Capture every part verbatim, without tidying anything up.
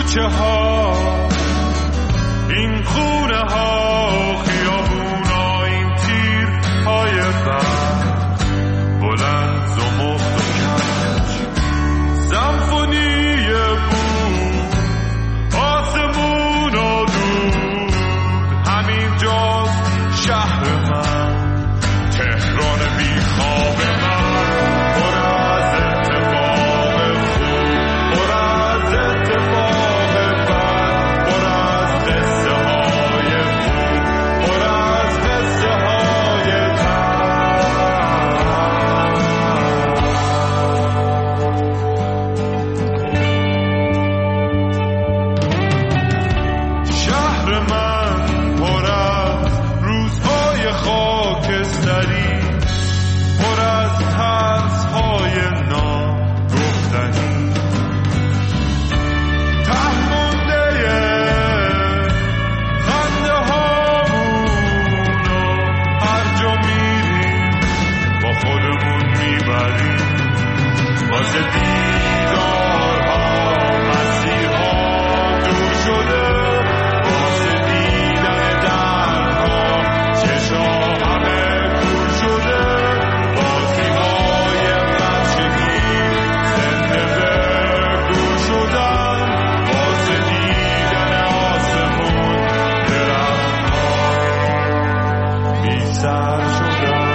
کوچه ها، این خونه ها، خیابون ها، این تیر های برد بلند زمخت و کج، سمفونی بود آسمون و دود. همین جاست شهر من، تهران بی خواب من، پر از اتفاق خوب، پر از اتفاق بد، پر از قصه های خوب، پر از قصه های تر. شهر من پر از روزهای خاکستری، پر از ترس‌های ناگفتنی، ته مونده خنده هامون و هر جا میریم با خودمون میبریم، واسه دیدارها مسیرها دور شده، واسه دیدن درها چشا همه کور شده، بازی‌های بچگی زنده به گور شدن، واسه دیدن آسمون درخت‌ها بی سر شدن.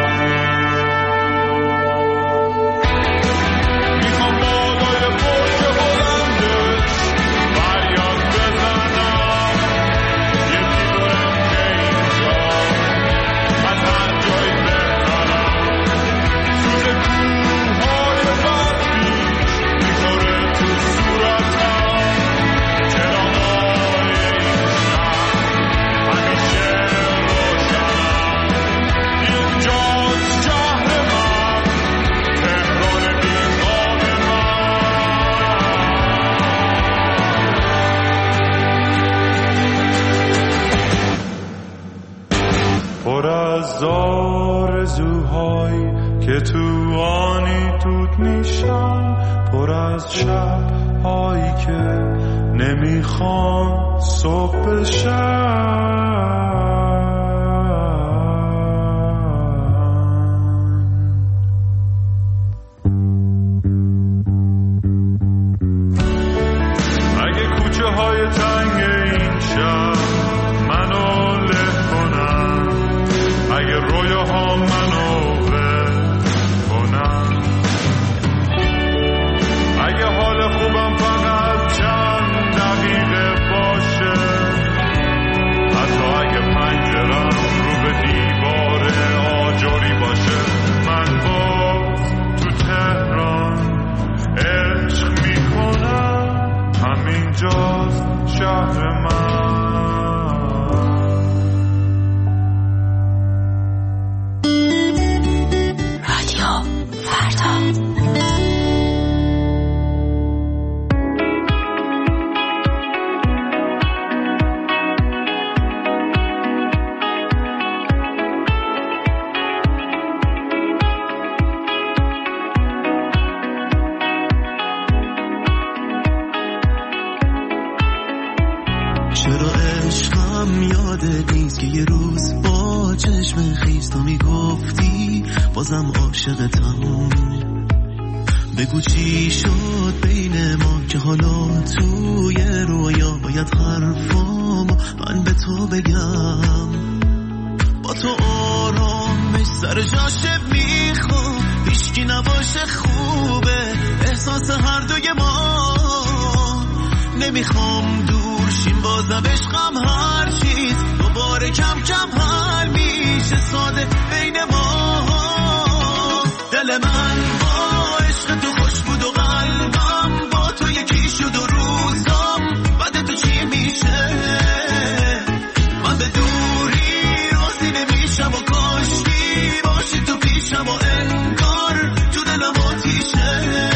میخوام بالای برج بلندش فریاد بزنم، یکی برم که اینجا از هر جایی بهترم. سوز کوههای برفیش میخوره تو صورتم، چراغای این شهر همیشه روشنم. اینجاست شهر من، تهران بی خواب من. پر از آرزوهایی که تو آنی دود میشن، پر از شبهایی که نمیخوان صبح بشن. اگه کوچه های تنگ این شهر منو له کنن، اگه رویاها منو ول کنن، اگه حال خوبم فقط چند دقیقه باشه، حتی اگه پنجرم رو به دیوار آجری باشه، من باز تو تهران عشق میکنم. همینجاست شهر من. رادیو فردا. چرا عشقم یادت نیست که یه روز با چشم خیز تو میگفتی بازم عاشقتم؟ بگو چی شد بین ما که حالا توی رویا باید حرفام من به تو بگم. با تو آرامش سر جاشه میخوام، هیچکی نباشه خوبه احساس هر دوی ما. نمیخوام دور شیم بازم عشقم، هر چیز دوباره کم کم حل میشه ساده بین ما. دل من با عشق تو خوش بود و قلبم با تو یکی شد و روزم بعد تو چی میشه؟ من به دوری راضی نمیشم و کاشکی باشی تو پیشم و انگار تو دلم آتیشه.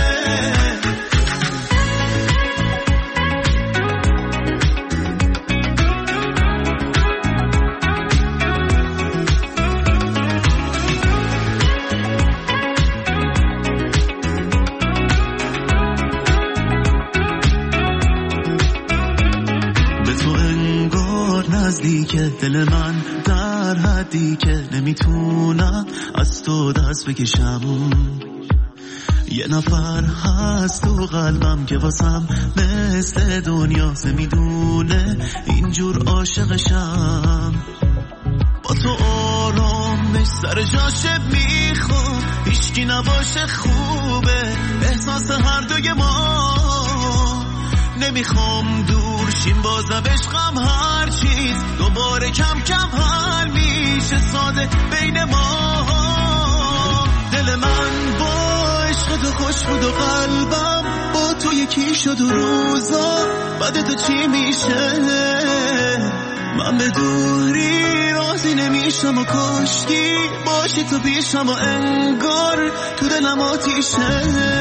نزدیکه، دل من در حدی که نمیتونم از تو دست بکشم. یه نفر هست تو قلبم که واسم مثل دنیا نمیدونه اینجور عاشقشم. با تو آرامش سر جاشه میخوام، هیچکی نباشه خوبه احساس هر دوی ما. نمیخوام دور شیم بازم عشقم هر چیز دوباره کم کم حل میشه ساده بین ما. دل من با عشق تو خوش بود و قلبم با تو یکی شد و روزا بعد تو چی میشه. من به دوری راضی نمیشم و کاشکی باشی تو پیشم و انگار تو دلم آتیشه.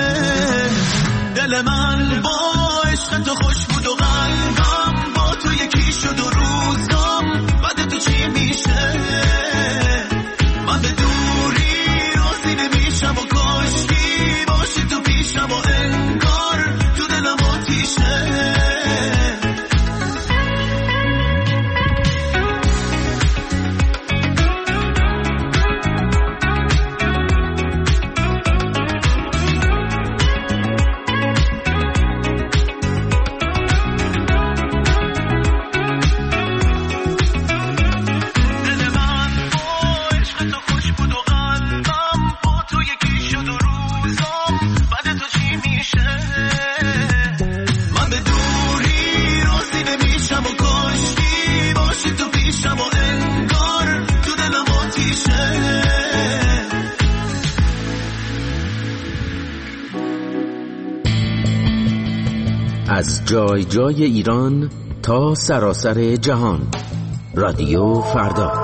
دل من با عشق تو خوش بود و قلبم با تو یکی شد و روزام بعد تو چی میشه. من به دوری راضی نمیشم و کاشکی باشی تو پیشم و انگار تو دلم آتیشه. از جای جای ایران تا سراسر جهان، رادیو فردا.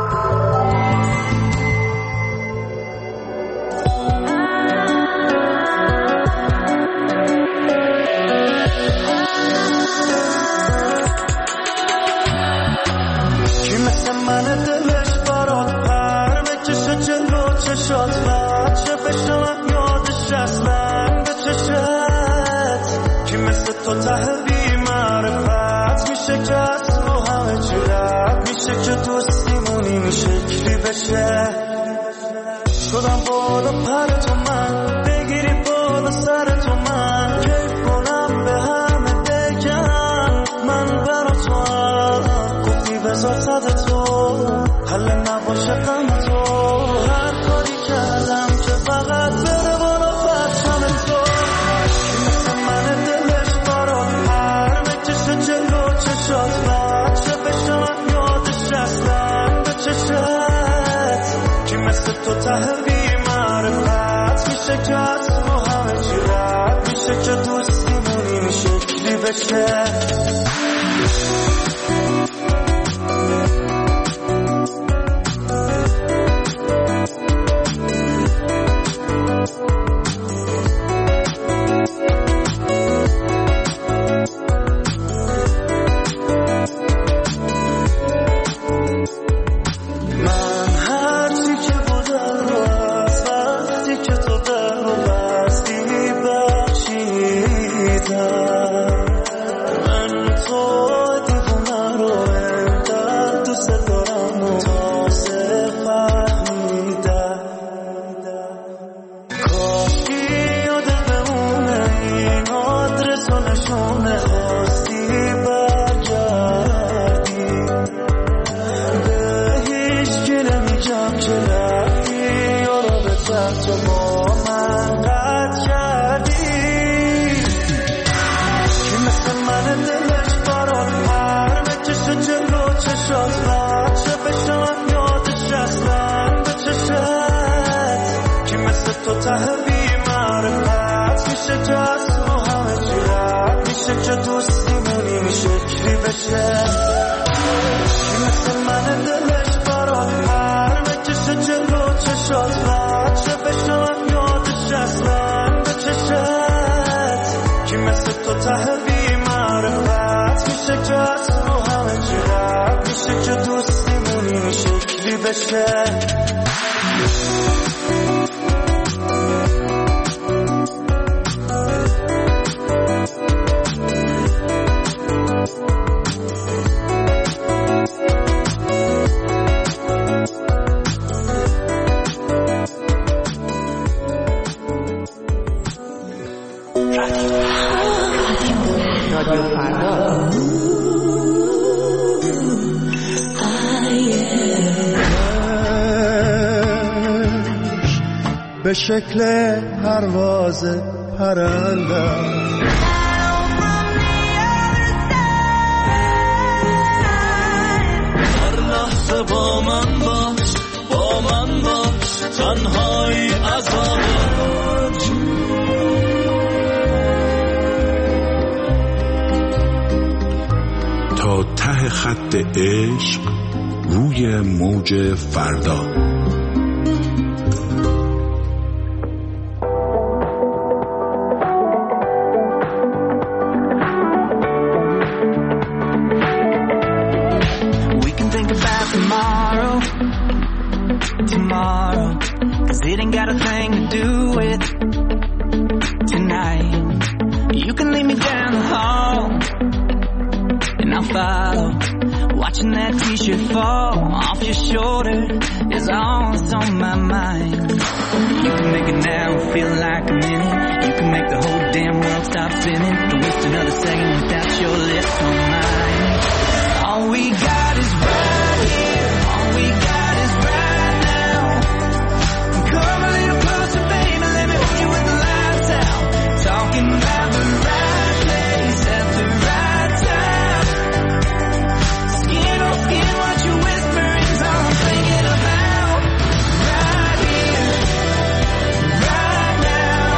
کی مثل من دلش برات پر بکشه جلو چشات و چه بشم یادش اصلا به چشت. کی مثل تو ته بی معرفت میشه که از رو همه چی رد میشه که دوستیمون این شکلی بشه. شدم بالا پر تو من بگیری بالا سر تو من کیف کنم به همه بگم من برا تو هم گفتی بذار صد تو حل نباشه غم تو. هر کاری کردم که فقط بره بالا فرشم تو. کی مثل من دلش برات پر بکشه جلو چشات و چه بشم یادش اصلا به چشت. کی مثل تو ته بی معرفت میشه که از رو همه چی رد میشه که دوستیمون این شکلی بشه. تو ته بی معرفت میشه که از رو همه چی رد میشه که دوستیمون این شکلی بشه. کی مثل من دلش برات پر بکشه جلو چشات و چه بشم یادش اصلا به چشت. کی مثل تو ته بی معرفت میشه که از رو همه چی رد میشه که دوستیمون این شکلی بشه. فردا. به شکل پرواز پرنده هر لحظه با من باش، با من باش، تنهایی عذابت. تا ته خط عشق روی موج فردا. Watching that t-shirt fall off your shoulder is all that's on my mind. You can make it now feel like a minute. You can make the whole damn world stop spinning. Don't waste another second without your lips on mine. All we got is right here. All we got is right now. Come a little closer, baby. Let me hold you with the lights out. Talking about the right place at the right time. Skin on skin, what you whisper is all I'm thinking about. Right here, right now.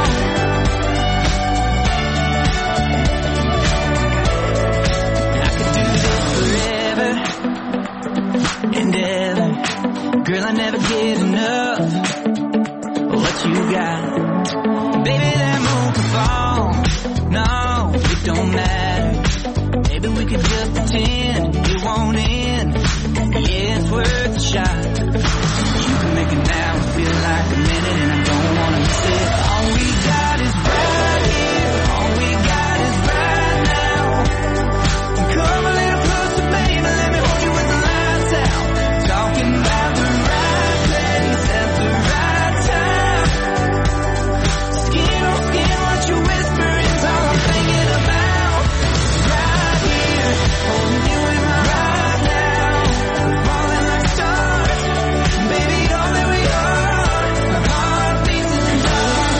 I could do this forever and ever. Girl, I never get enough of what you got. Baby, that moon can fall. No, it don't matter. Maybe we could just pretend it won't end. Yeah, it's worth a shot. You can make it now and feel like a minute, and I don't wanna miss it. All we got is right here. All we got is right now. Come a little closer, baby. Let me hold you with the lights out. Talking about the right place at the right time. Skin on skin, what you whisper is all I'm thinking about. Right here, holding you in my right now. Falling like stars, baby, all that we are. My heart beats in the dark.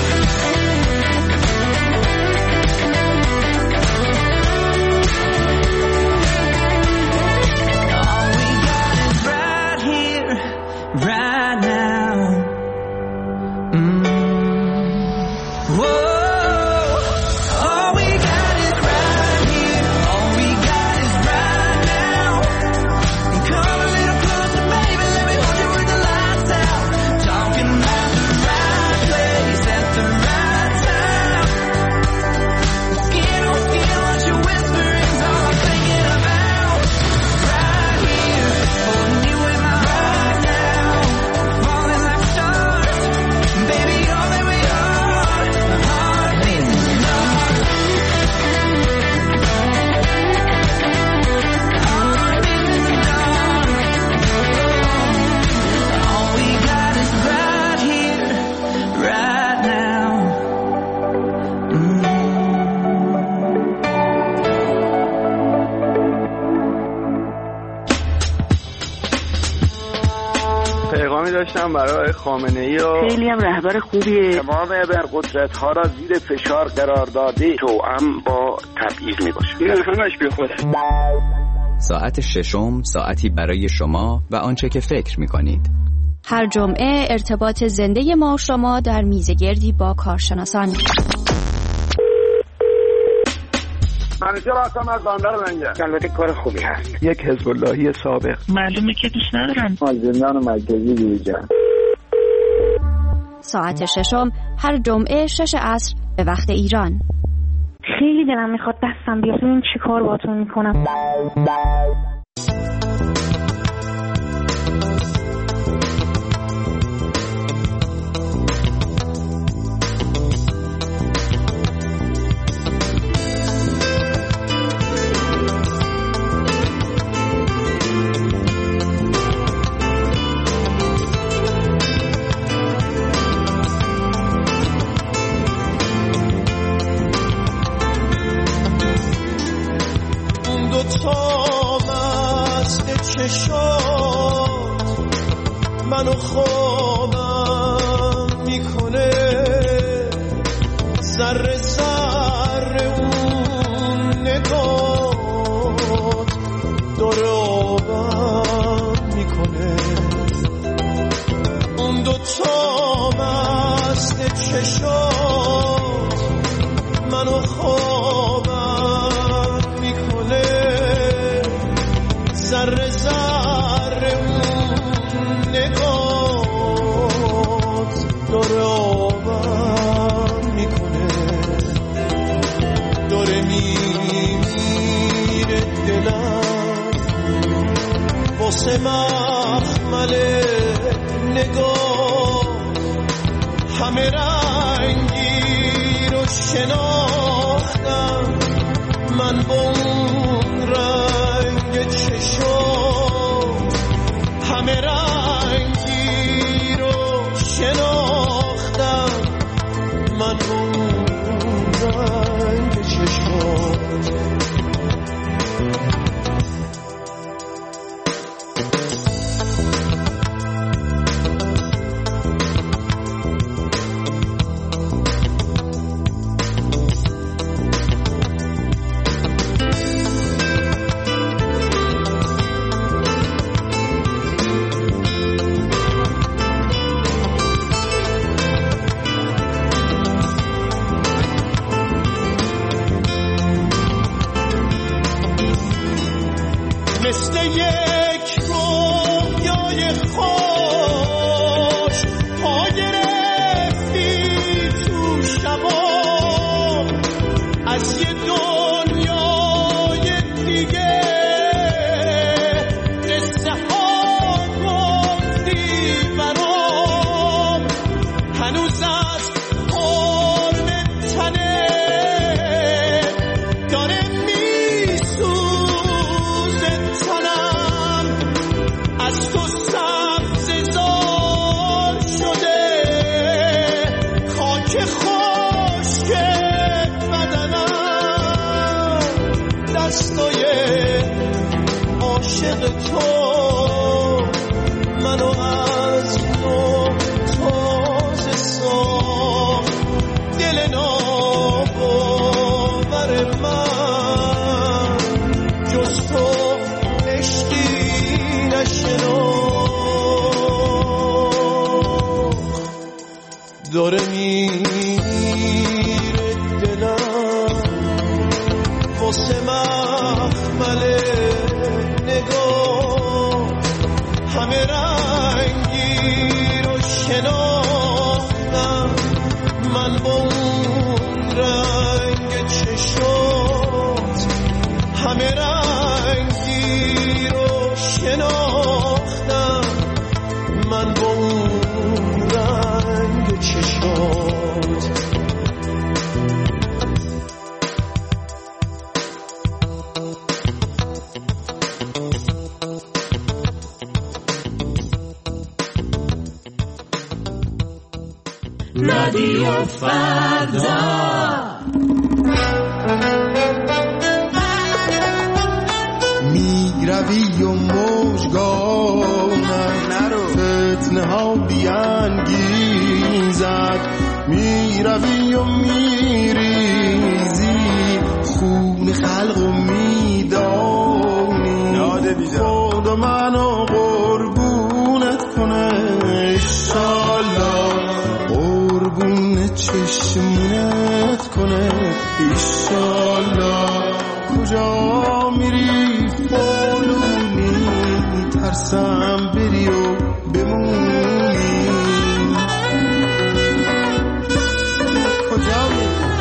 All we got is right here, right now. Mm. Whoa. All we got is right here. All we got is right now. Come a little closer, baby. Let me hold you with the lights out. Talking about the right place at the right time. Skin on skin, what you whisper is all I'm thinking about. Right here, holding you in my right now. Falling like stars, baby, all that we are. My heart beats in the dark. Heart beats in the dark. All we got is right here, right now. Mm. پیغامی داشتم برای خامنه‌ای و خیلی هم رهبر خوبیه. تمام ابرقدرت‌ها را زیر فشار قرار داده توأم با تبعیض میباشه. این همش بی خوده. ساعت ششم، ساعتی برای شما و آنچه که فکر می‌کنید. هر جمعه ارتباط زنده ما و شما در میزگردی با کارشناسان. منیجر هستم از بندر لنگر. البته کار خوبی هست. یک حزب اللهی سابق. معلومه که دوست ندارم. از زندان مرکزی بیرون. ساعت ششم هر جمعه شش عصر به وقت ایران. خیلی دلم میخواد دستم بیاد. این چی کار باتون میکنم؟ دوتا مست چشات منو خوابم میکنه، ذره ذره اون نگات داره آبم میکنه. اون دوتا مست چشات منو خوابم میکنه، ذره ذره اون نگات داره آبم میکنه. داره میمیره دلم واسه مخمل نگاه، همه رنگی رو شناختم من با اون رنگ چشم، همه رنگی رو شناختم من با اون رنگ چشم. مثل یک رویای خوش پا گرفتی تو شبا، از یه دنیای دیگه قصه ها گفتی برام، هنوز از قرن تنه داره عاشق تو منو از نو تازه ساخت. دل ناباور من جز تو عشقی نشناخت. داره میره دلم واسه مخمل نگاه، همه رنگی رو شناختم من با اون رنگ چشات، همه رنگی رو شناختم من با اون رنگ چشات. رادیو فردا میروی و موجگانم فتنه ها بیانگیزد، میروی و میریزی خون خلق و میدانی، خدا منو قربونت کنه ایشالله، قربون چشمونت کنه ایشالله. کجا میری فالونی ترسم بری و بمونی، کجا میری؟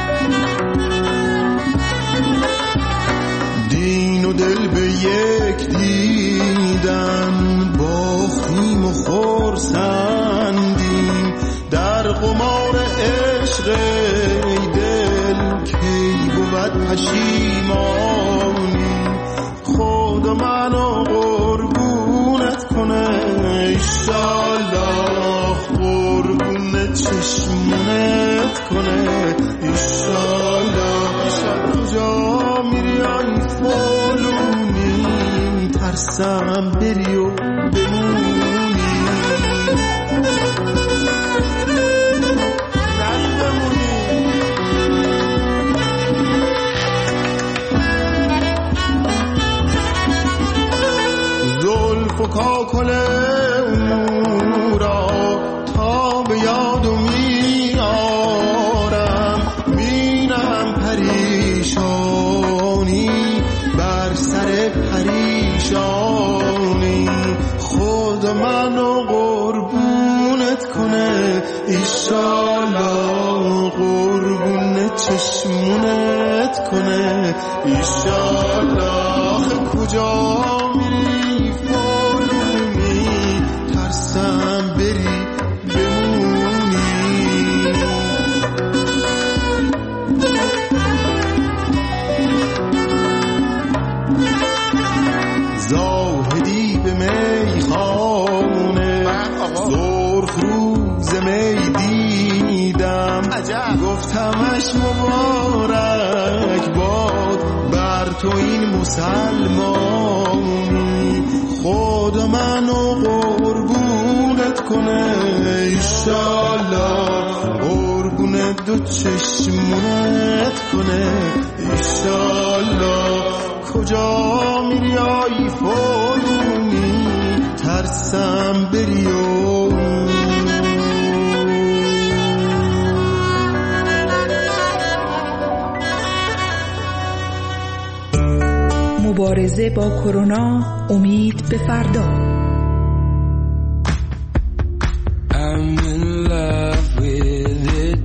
دین و دل به یک دیدن باختیم و خرسندیم، در قمار عشق ای دل کی بود پشیمانی، خدا منو قربونت کنه ایشالله، قربونت چشمونت کنه ایشالله. کجا میری آی فال ترسم بری و بمونی. زلف و کاکل اون را تا به یادو میارم، بینم پریشانی بر سر پریشانی. خدا منو قربونت کنه ایشالا، قربون چشمونت کنه ایشالا. کجا میری فالونی ترسم بری بمونی. زاهدی به میخانه سرخ روز می دیدم، گفتمش مبارک باد بر تو این مسلمانی. خدا منو قربونت کنه ایشالا، قربون دو چشمونت کنه ایشالا. کجا میری آی فالونی ترسم بری و مبارزه با کرونا، امید به فردا. I'm in love with it,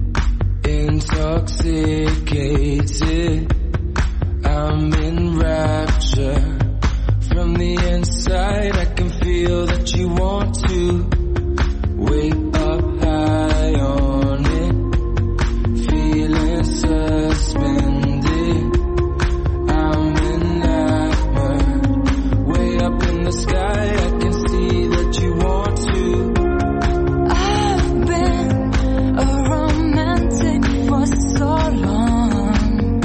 intoxicated. I'm in rapture from the inside. I can feel that you want to wake up high on it, feeling suspended. I'm enamored, way up in the sky. I can see that you want to. I've been a romantic for so long.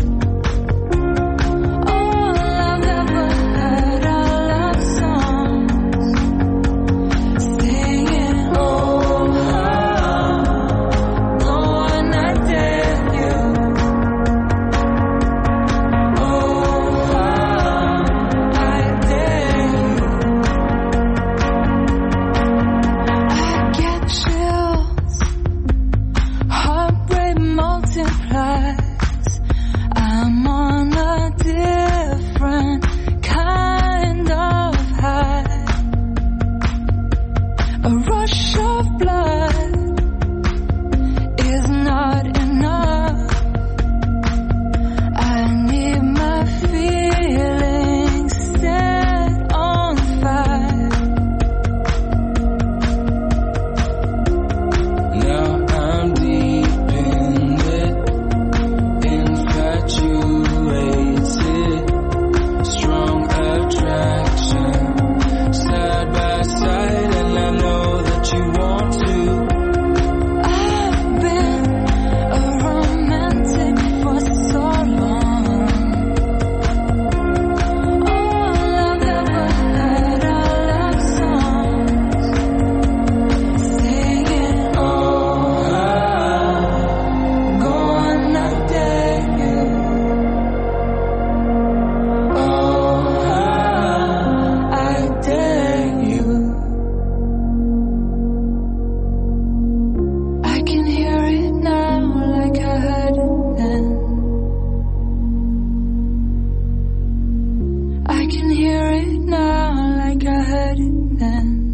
All I've ever heard are love songs, singing, oh, how, go on, I dare you. Oh, how, I dare you. I get chills, heartbreak multiplies. I'm on a different kind of high. A rush of blood is not enough. I need my feelings set on fire. Now I'm deep in it, infatuated, strong attraction, side by side, and I know that you want to. I've been a romantic for so long. All I've ever heard are love songs, singing, oh, how, go on, I dare you. Oh, how, I dare you. I can hear it now like I heard it then. I can hear it now like I heard it then.